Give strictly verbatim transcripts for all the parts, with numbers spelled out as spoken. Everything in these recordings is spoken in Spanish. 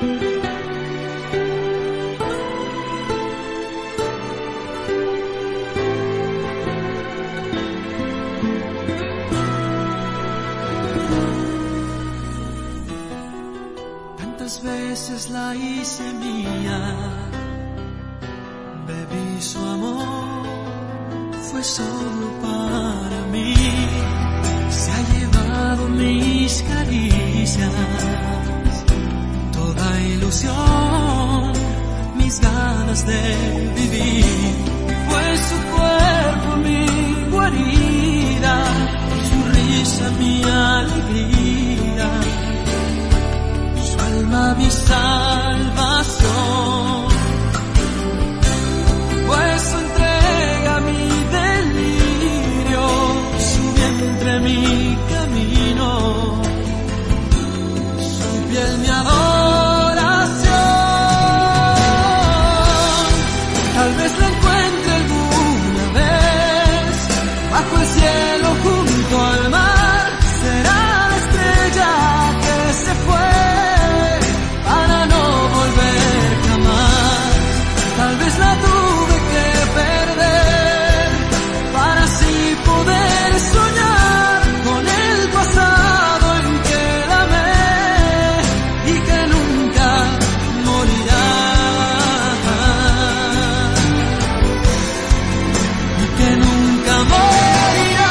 Tantas veces la hice mía, bebí su amor, fue solo para mí. Se ha llevado mis caricias, toda ilusión, mis ganas de vivir. Fue su cuerpo mi guarida, su risa mi alegría, su alma mi salvación. Fue su entrega mi delirio, su vientre mi camino, su piel mi adoración. Tal vez la encuentre alguna vez bajo el cielo junto al mar. Será la estrella que se fue para no volver jamás. Tal vez la tuve que perder para así poder soñar con el pasado en que la amé y que nunca morirá, y que nunca morirá.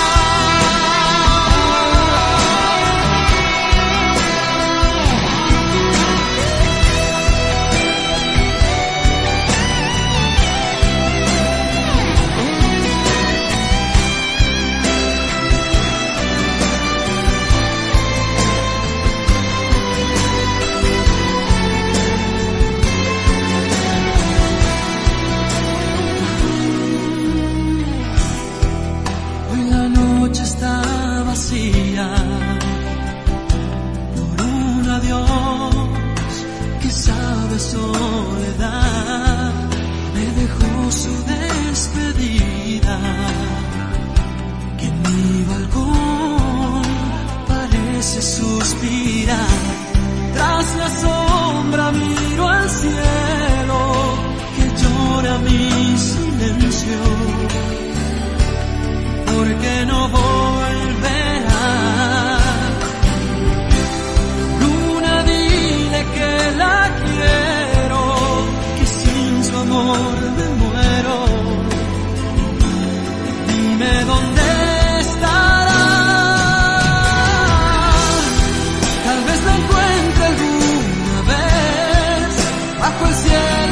Hoy la noche está vacía por un adiós que sabe soledad. Me dejó su despedida, que en mi balcón parece suspirar. Tras la sombra miro al cielo que llora mi silencio, porque no volverá. Luna, dile que la quiero, que sin su amor me muero. Dime dónde estará. Tal vez la encuentre alguna vez bajo el cielo